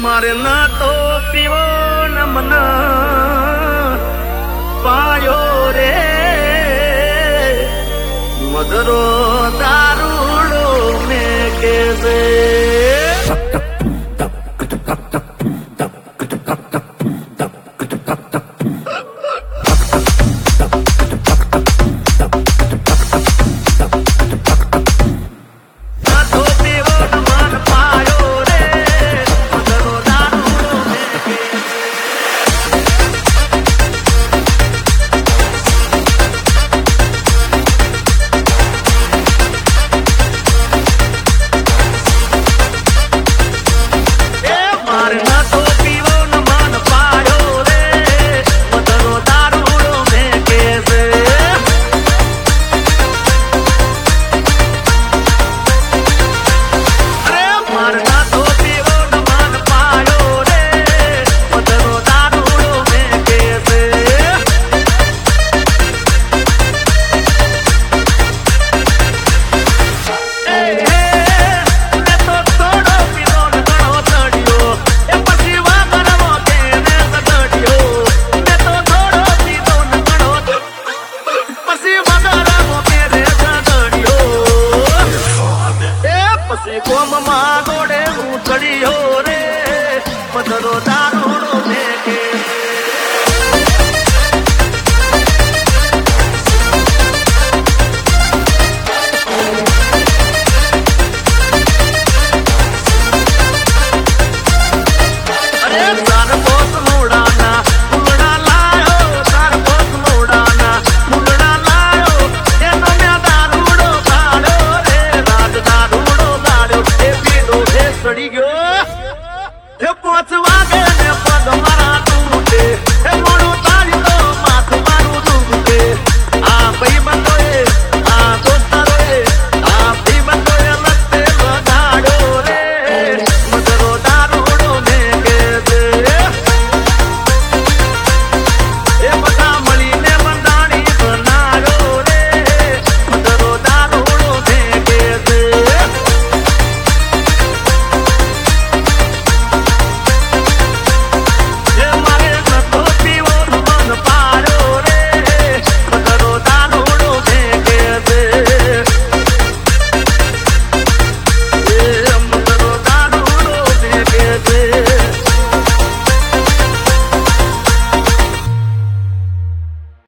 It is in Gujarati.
મારે ના તો પીવો ન મન પાયો રે મધરો દારૂડો મેં કે છે કોમમાં ગોડે હું ચડ્યો રે મધરો દારૂડો મેં કે અરે તાર પોત મોડાના ફૂલડા લાયો તાર પોત મોડાના ફૂલડા લાયો એનો મેં દારૂડો કાઢ્યો રે રાજ દારૂડો કાઢ્યો એ પીડો એ સડી ગયો એ પોચવા